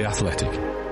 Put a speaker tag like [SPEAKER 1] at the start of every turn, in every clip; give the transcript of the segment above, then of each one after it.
[SPEAKER 1] Athletic.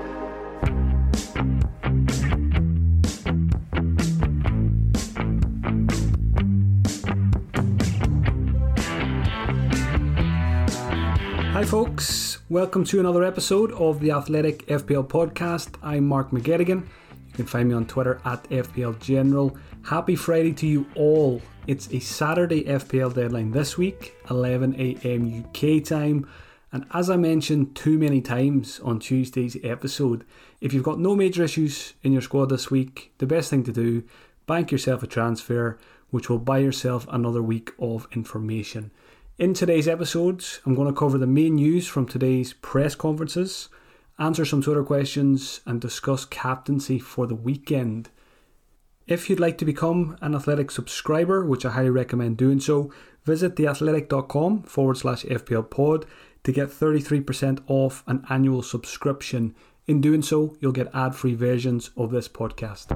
[SPEAKER 2] Hi folks, welcome to another episode of the Athletic FPL podcast. I'm Mark McGettigan. You can find me on Twitter at FPL General. Happy Friday to you all. It's a Saturday FPL deadline this week, 11 AM UK time. And as I mentioned too many times on Tuesday's episode, if you've got no major issues in your squad this week, the best thing to do, bank yourself a transfer, which will buy yourself another week of information. In today's episodes, I'm going to cover the main news from today's press conferences, answer some Twitter questions, and discuss captaincy for the weekend. If you'd like to become an Athletic subscriber, which I highly recommend doing so, visit theathletic.com/FPL pod to get 33% off an annual subscription. In doing so, you'll get ad-free versions of this podcast.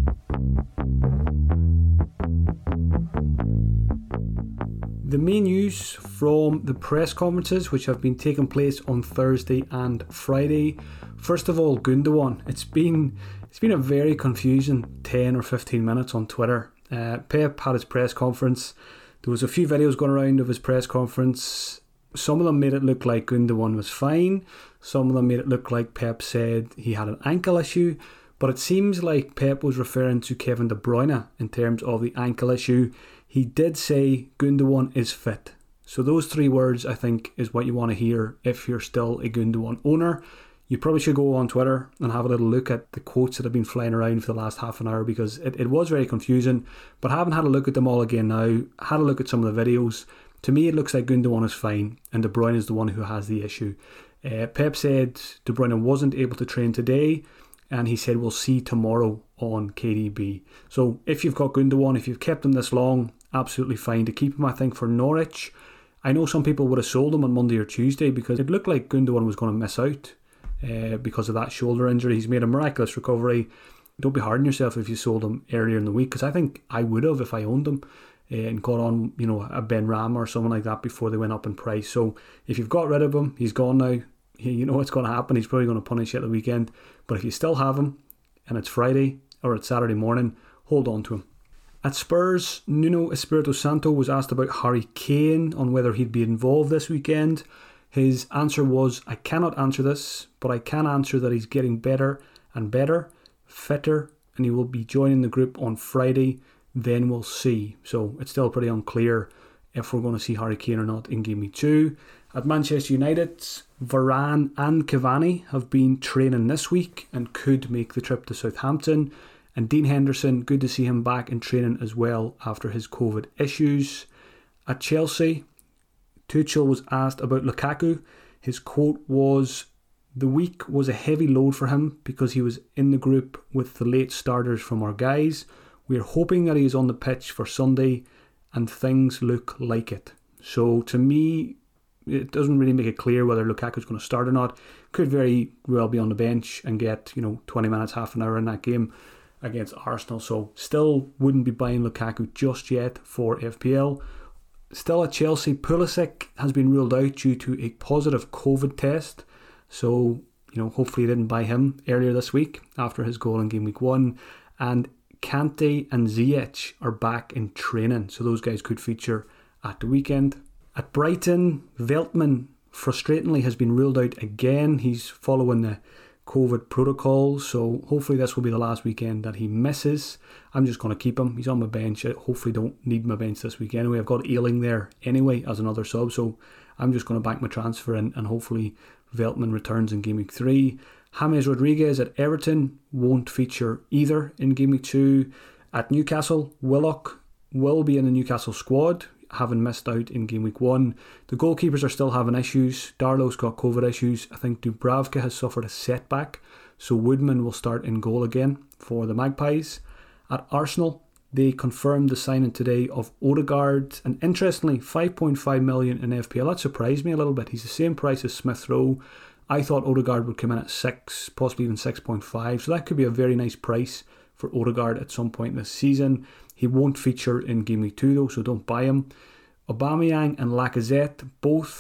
[SPEAKER 2] The main news from the press conferences which have been taking place on Thursday and Friday. First of all, Gundogan. It's been a very confusing 10 or 15 minutes on Twitter. Pep had his press conference. There was a few videos going around of his press conference. Some of them made it look like Gundogan was fine. Some of them made it look like Pep said he had an ankle issue. But it seems like Pep was referring to Kevin De Bruyne in terms of the ankle issue. He did say Gundogan is fit. So those three words, I think, is what you want to hear if you're still a Gundogan owner. You probably should go on Twitter and have a little look at the quotes that have been flying around for the last half an hour, because it was very confusing. But having had a look at them all again now, had a look at some of the videos, to me it looks like Gundogan is fine and De Bruyne is the one who has the issue. Pep said De Bruyne wasn't able to train today, and he said we'll see tomorrow on KDB. So if you've got Gundogan, if you've kept him this long, absolutely fine to keep him, I think, for Norwich. I know some people would have sold him on Monday or Tuesday because it looked like Gundogan was going to miss out because of that shoulder injury. He's made a miraculous recovery. Don't be hard on yourself if you sold him earlier in the week, because I think I would have if I owned him and got on, a Ben Ram or someone like that before they went up in price. So if you've got rid of him, he's gone now. You know what's going to happen. He's probably going to punish you at the weekend. But if you still have him and it's Friday or it's Saturday morning, hold on to him. At Spurs, Nuno Espirito Santo was asked about Harry Kane on whether he'd be involved this weekend. His answer was, I cannot answer this, but I can answer that he's getting better and better, fitter, and he will be joining the group on Friday. Then we'll see. So it's still pretty unclear if we're going to see Harry Kane or not in Game Week 2. At Manchester United, Varane and Cavani have been training this week and could make the trip to Southampton. And Dean Henderson, good to see him back in training as well after his COVID issues. At Chelsea, Tuchel was asked about Lukaku. His quote was, the week was a heavy load for him because he was in the group with the late starters from our guys. We are hoping that he is on the pitch for Sunday and things look like it. So to me, it doesn't really make it clear whether Lukaku's going to start or not. Could very well be on the bench and get 20 minutes, half an hour in that game against Arsenal. So still wouldn't be buying Lukaku just yet for FPL. Still at Chelsea, Pulisic has been ruled out due to a positive COVID test. So, hopefully they didn't buy him earlier this week after his goal in Game Week 1. And Kante and Ziyech are back in training. So those guys could feature at the weekend. At Brighton, Veltman frustratingly has been ruled out again. He's following the COVID protocol, so hopefully this will be the last weekend that he misses. I'm just going to keep him. He's on my bench. I hopefully don't need my bench this week anyway. I've got Ayling there anyway as another sub, so I'm just going to bank my transfer and hopefully Veltman returns in Game Week 3. James Rodriguez at Everton won't feature either in Game Week 2. At Newcastle, Willock will be in the Newcastle squad, having missed out in Game Week 1. The goalkeepers are still having issues. Darlow's got COVID issues. I think Dubravka has suffered a setback, so Woodman will start in goal again for the Magpies. At Arsenal, they confirmed the signing today of Odegaard, and interestingly, 5.5 million in FPL. That surprised me a little bit. He's the same price as Smith Rowe. I thought Odegaard would come in at 6, possibly even 6.5, so that could be a very nice price for Odegaard at some point this season. He won't feature in Game Week 2 though, so don't buy him. Aubameyang and Lacazette both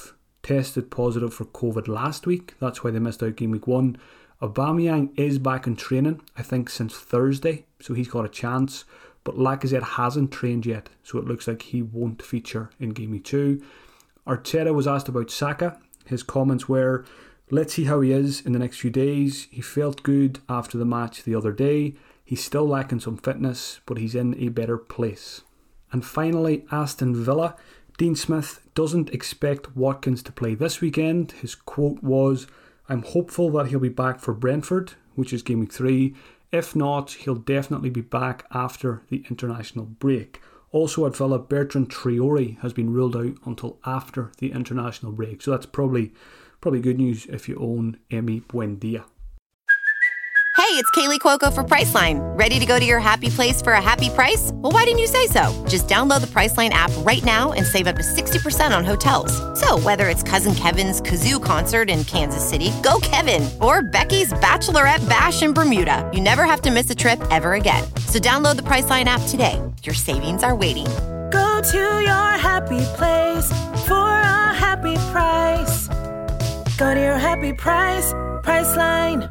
[SPEAKER 2] tested positive for COVID last week. That's why they missed out game week 1. Aubameyang is back in training, I think since Thursday, so he's got a chance. But Lacazette hasn't trained yet, so it looks like he won't feature in game week 2. Arteta was asked about Saka. His comments were, let's see how he is in the next few days. He felt good after the match the other day. He's still lacking some fitness, but he's in a better place. And finally, Aston Villa. Dean Smith doesn't expect Watkins to play this weekend. His quote was, I'm hopeful that he'll be back for Brentford, which is game week 3. If not, he'll definitely be back after the international break. Also at Villa, Bertrand Traore has been ruled out until after the international break. So that's probably good news if you own Emi Buendia.
[SPEAKER 1] Hey, it's Kaylee Cuoco for Priceline. Ready to go to your happy place for a happy price? Well, why didn't you say so? Just download the Priceline app right now and save up to 60% on hotels. So whether it's Cousin Kevin's Kazoo Concert in Kansas City, go Kevin, or Becky's Bachelorette Bash in Bermuda, you never have to miss a trip ever again. So download the Priceline app today. Your savings are waiting.
[SPEAKER 3] Go to your happy place for a happy price. Go to your happy price, Priceline.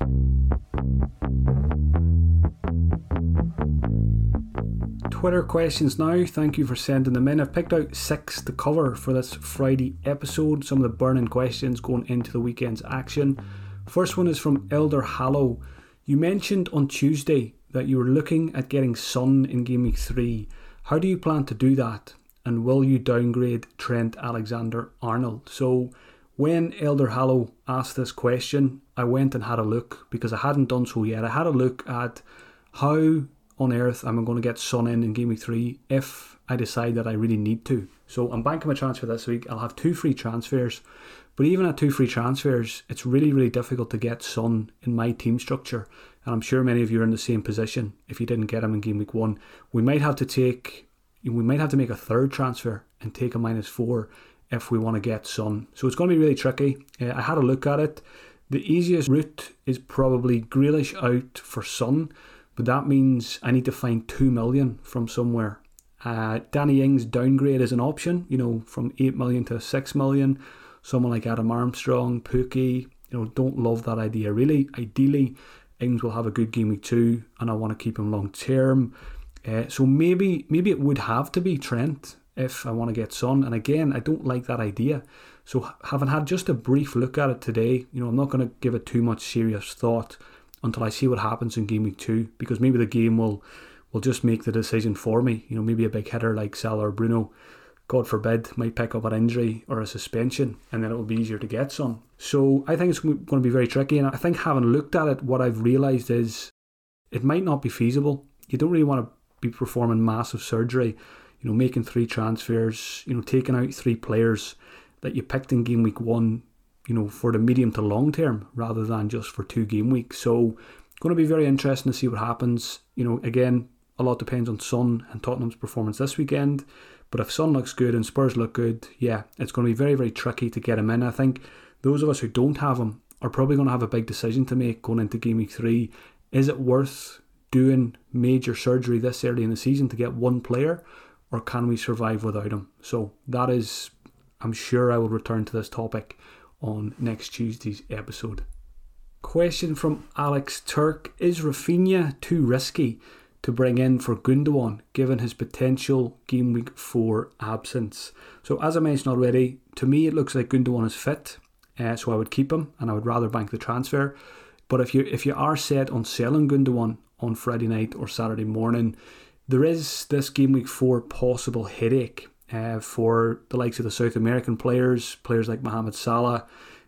[SPEAKER 2] Twitter questions now. Thank you for sending them in. I've picked out 6 to cover for this Friday episode. Some of the burning questions going into the weekend's action. First one is from Elder Hallow. You mentioned on Tuesday that you were looking at getting Son in game week 3. How do you plan to do that? And will you downgrade Trent Alexander-Arnold? So when Elder Hallow asked this question, I went and had a look because I hadn't done so yet. I had a look at how on earth am I going to get Son in game week 3 if I decide that I really need to. So I'm banking my transfer this week. I'll have 2 free transfers, but even at 2 free transfers, it's really difficult to get Son in my team structure, and I'm sure many of you are in the same position. If you didn't get him in game week 1, we might have to make a third transfer and take a -4 if we want to get Son. So it's going to be really tricky. I had a look at it. The easiest route is probably Grealish out for Son, but that means I need to find 2 million from somewhere. Danny Ings downgrade is an option, from 8 million to 6 million. Someone like Adam Armstrong, Pookie, don't love that idea really. Ideally, Ings will have a good game week 2 and I want to keep him long term. So maybe it would have to be Trent if I want to get Son. And again, I don't like that idea. So having had just a brief look at it today, I'm not going to give it too much serious thought until I see what happens in game week 2, because maybe the game will just make the decision for me. Maybe a big hitter like Salah or Bruno, God forbid, might pick up an injury or a suspension, and then it will be easier to get Son. So I think it's going to be very tricky, and I think having looked at it, what I've realised is it might not be feasible. You don't really want to be performing massive surgery, making 3 transfers, taking out 3 players that you picked in game week 1, for the medium to long term rather than just for 2 game weeks. So going to be very interesting to see what happens. Again, a lot depends on Son and Tottenham's performance this weekend. But if Son looks good and Spurs look good, yeah, it's going to be very, very tricky to get him in. I think those of us who don't have him are probably going to have a big decision to make going into game week 3. Is it worth doing major surgery this early in the season to get one player, or can we survive without him? So that is, I'm sure I will return to this topic on next Tuesday's episode. Question from Alex Turk. Is Rafinha too risky to bring in for Gundogan given his potential game week 4 absence? So as I mentioned already, to me it looks like Gundogan is fit, so I would keep him and I would rather bank the transfer. But if you are set on selling Gundogan on Friday night or Saturday morning, there is this game week 4 possible headache for the likes of the South American players like Mohamed Salah.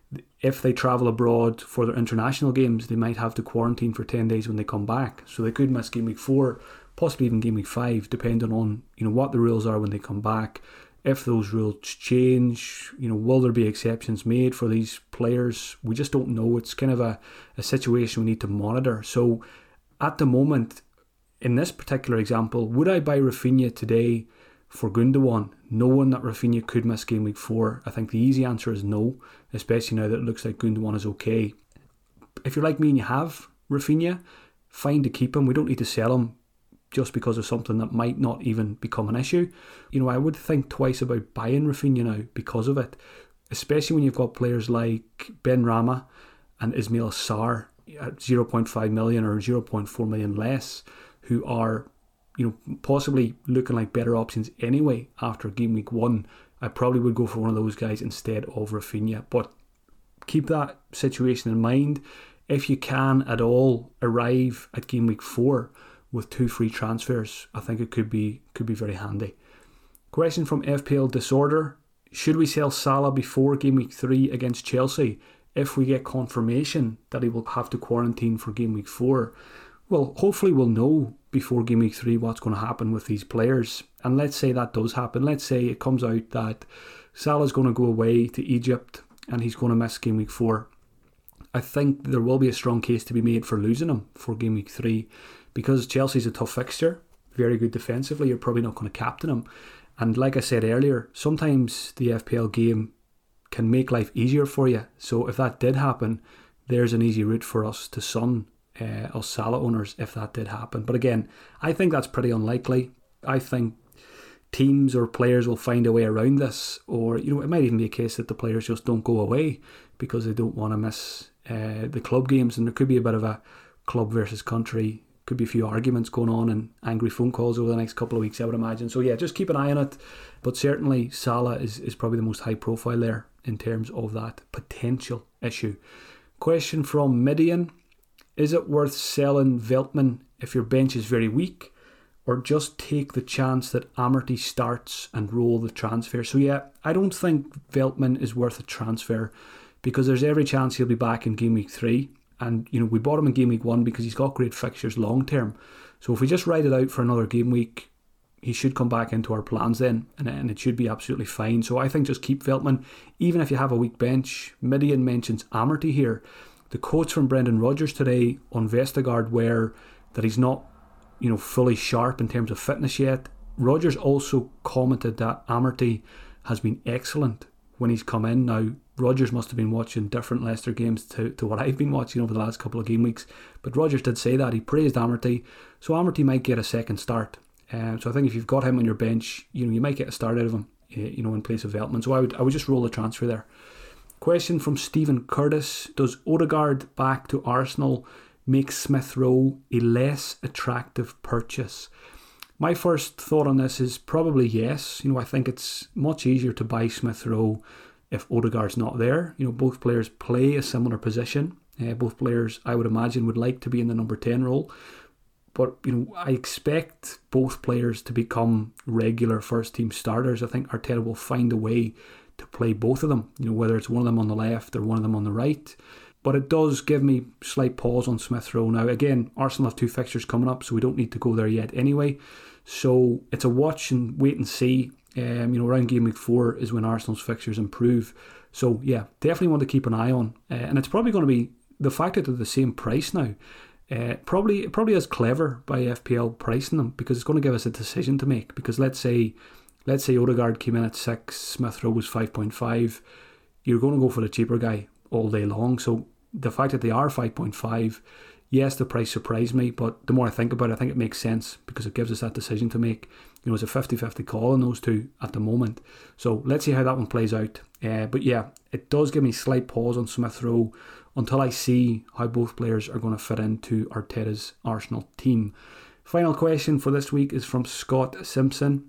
[SPEAKER 2] If they travel abroad for their international games, they might have to quarantine for 10 days when they come back. So they could miss game week 4, possibly even game week 5, depending on what the rules are when they come back. If those rules change, will there be exceptions made for these players? We just don't know. It's kind of a situation we need to monitor. So at the moment, in this particular example, would I buy Rafinha today for Gundogan, knowing that Rafinha could miss game week 4? I think the easy answer is no, especially now that it looks like Gundogan is okay. If you're like me and you have Rafinha, fine to keep him. We don't need to sell him just because of something that might not even become an issue. I would think twice about buying Rafinha now because of it, especially when you've got players like Ben Rama and Ismail Sarr at 0.5 million or 0.4 million less, who are, possibly looking like better options anyway after game week 1. I probably would go for one of those guys instead of Rafinha. But keep that situation in mind. If you can at all arrive at game week 4 with 2 free transfers, I think it could be very handy. Question from FPL Disorder. Should we sell Salah before game week 3 against Chelsea if we get confirmation that he will have to quarantine for game week 4? Well, hopefully we'll know before game week 3 what's going to happen with these players. And let's say that does happen. Let's say it comes out that Salah's going to go away to Egypt and he's going to miss game week 4. I think there will be a strong case to be made for losing him for game week 3, because Chelsea's a tough fixture, very good defensively. You're probably not going to captain him. And like I said earlier, sometimes the FPL game can make life easier for you. So if that did happen, there's an easy route for us to Son, us Salah owners, if that did happen. But again, I think that's pretty unlikely. I think teams or players will find a way around this, or it might even be a case that the players just don't go away because they don't want to miss the club games, and there could be a bit of a club versus country, could be a few arguments going on and angry phone calls over the next couple of weeks, I would imagine. So yeah, just keep an eye on it. But certainly Salah is probably the most high profile there in terms of that potential issue. Question from Midian. Is it worth selling Veltman if your bench is very weak, or just take the chance that Amartey starts and roll the transfer? So yeah, I don't think Veltman is worth a transfer, because there's every chance he'll be back in game week 3. And, we bought him in game week 1 because he's got great fixtures long term. So if we just ride it out for another game week, he should come back into our plans then, and it should be absolutely fine. So I think just keep Veltman, even if you have a weak bench. Midian mentions Amartey here. The quotes from Brendan Rodgers today on Vestergaard were that he's not, fully sharp in terms of fitness yet. Rodgers also commented that Amartey has been excellent when he's come in. Now, Rodgers must have been watching different Leicester games to what I've been watching over the last couple of game weeks. But Rodgers did say that. He praised Amartey. So Amartey might get a second start. So I think if you've got him on your bench, you might get a start out of him, in place of Veltman. So I would just roll the transfer there. Question from Stephen Curtis. Does Odegaard back to Arsenal make Smith Rowe a less attractive purchase? My first thought on this is probably yes. I think it's much easier to buy Smith Rowe if Odegaard's not there. Both players play a similar position. Both players, I would imagine, would like to be in the number 10 role. But, I expect both players to become regular first team starters. I think Arteta will find a way to play both of them, whether it's one of them on the left or one of them on the right. But it does give me slight pause on Smith Rowe. Now, again, Arsenal have 2 fixtures coming up, so we don't need to go there yet anyway. So it's a watch and wait and see. Around game week 4 is when Arsenal's fixtures improve. So yeah, definitely want to keep an eye on. And it's probably going to be the fact that they're the same price now. Probably is clever by FPL pricing them, because it's going to give us a decision to make. Because let's say Odegaard came in at 6, Smith Rowe was 5.5. You're going to go for the cheaper guy all day long. So the fact that they are 5.5, yes, the price surprised me, but the more I think about it, I think it makes sense because it gives us that decision to make. It's a 50-50 call on those two at the moment. So let's see how that one plays out. But yeah, it does give me slight pause on Smith Rowe until I see how both players are going to fit into Arteta's Arsenal team. Final question for this week is from Scott Simpson.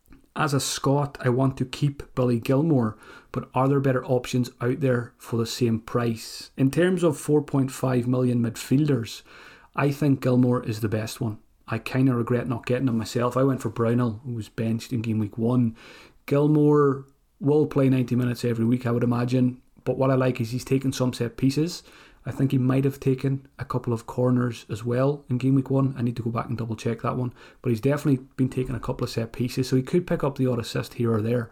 [SPEAKER 2] As a Scot, I want to keep Billy Gilmour, but are there better options out there for the same price? In terms of 4.5 million midfielders, I think Gilmour is the best one. I kind of regret not getting him myself. I went for Brownhill, who was benched in game week 1. Gilmour will play 90 minutes every week, I would imagine, but what I like is he's taken some set pieces. I think he might have taken a couple of corners as well in game week 1. I need to go back and double check that one. But he's definitely been taking a couple of set pieces, so he could pick up the odd assist here or there.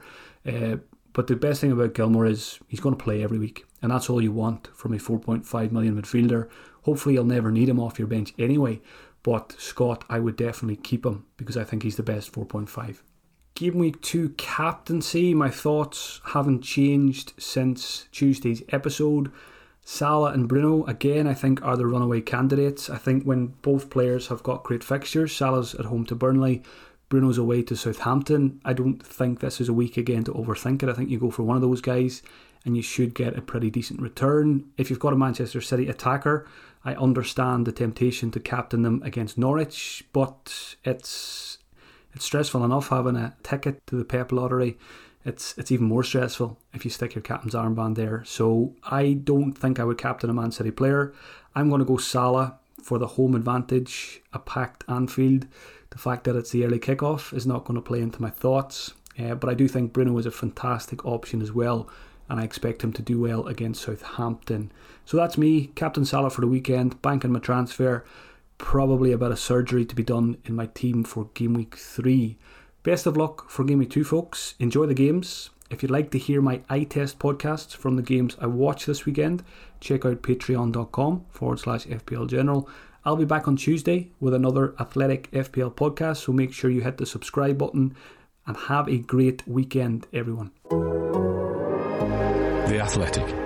[SPEAKER 2] But the best thing about Gilmour is he's going to play every week. And that's all you want from a 4.5 million midfielder. Hopefully you'll never need him off your bench anyway. But Scott, I would definitely keep him because I think he's the best 4.5. Game week 2 captaincy. My thoughts haven't changed since Tuesday's episode. Salah and Bruno, again, I think are the runaway candidates. I think when both players have got great fixtures, Salah's at home to Burnley, Bruno's away to Southampton. I don't think this is a week again to overthink it. I think you go for one of those guys. and you should get a pretty decent return. If you've got a Manchester City attacker, I understand the temptation to captain them against Norwich, but it's stressful enough having a ticket to the Pep lottery. It's even more stressful if you stick your captain's armband there. So I don't think I would captain a Man City player. I'm going to go Salah for the home advantage, a packed Anfield. The fact that it's the early kickoff is not going to play into my thoughts. But I do think Bruno is a fantastic option as well, and I expect him to do well against Southampton. So that's me, Captain Salah for the weekend, banking my transfer. Probably a bit of surgery to be done in my team for game week 3. Best of luck for game week 2, folks. Enjoy the games. If you'd like to hear my eye test podcasts from the games I watched this weekend, check out patreon.com/FPL General. I'll be back on Tuesday with another Athletic FPL podcast, so make sure you hit the subscribe button and have a great weekend, everyone.
[SPEAKER 4] The Athletic.